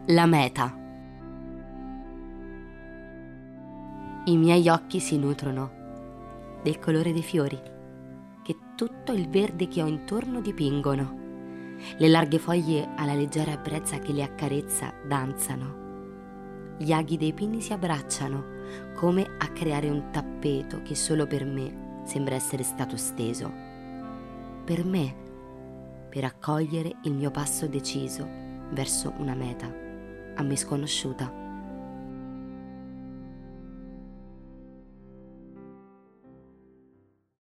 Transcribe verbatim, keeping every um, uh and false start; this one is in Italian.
La meta. I miei occhi si nutrono del colore dei fiori che tutto il verde che ho intorno dipingono. Le larghe foglie alla leggera brezza che le accarezza danzano. Gli aghi dei pini si abbracciano come a creare un tappeto che solo per me sembra essere stato steso. Per me, per accogliere il mio passo deciso verso una meta a me sconosciuta.